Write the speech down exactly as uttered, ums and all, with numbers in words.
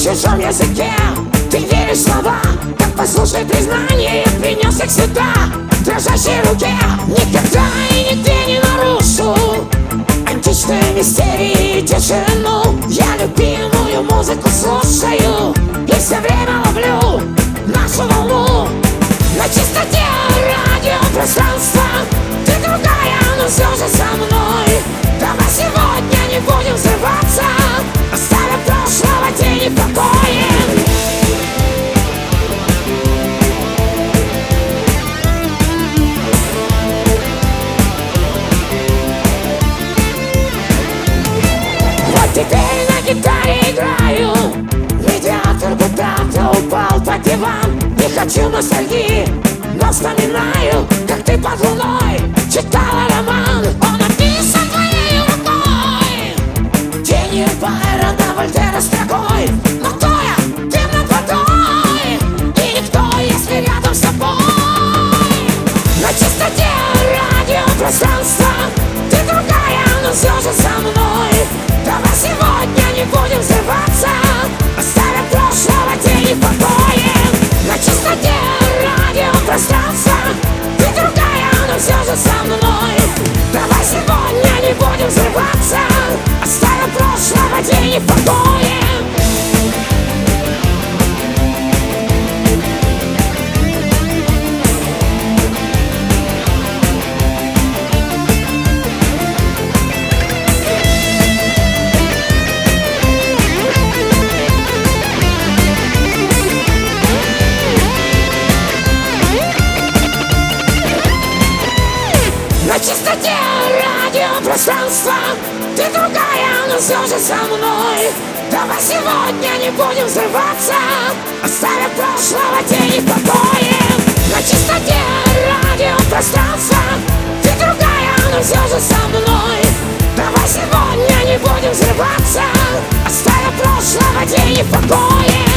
чужом языке. Ты веришь в слова, так послушай признание. Принес их сюда, в дрожащей руке. Никогда и нигде не нарушу античные мистерии, тишину. Я любимую музыку слушаю и все время ловлю нашу волну. На чистоте радиопространства ты другая, но все же со мной. Давай сегодня не будем взрываться, оставим прошлого тени в покое. Вот теперь на гитаре играю, медиатор будто упал под диван. Не хочу ностальгии, но вспоминаю, как ты под луной читала роман. Он написан твоей рукой, тенью Байрона, Вольтера строкой. Но кто я? Ты над водой, и никто, если рядом с тобой. На чистоте радиопространства ты другая, но все же со мной. Давай сегодня не будем взрываться, оставим прошлого тени в покое. На чистоте радиопространства ты другая, но все же со мной. Давай сегодня не будем взрываться, оставим прошлого тени в покое. На чистоте радиопространства ты другая, но все же со мной. Давай сегодня не будем взрываться, оставим прошлого тени в покое. На чистоте радиопространства ты другая, но все же со мной. Давай сегодня не будем взрываться, оставим прошлого тени в покое.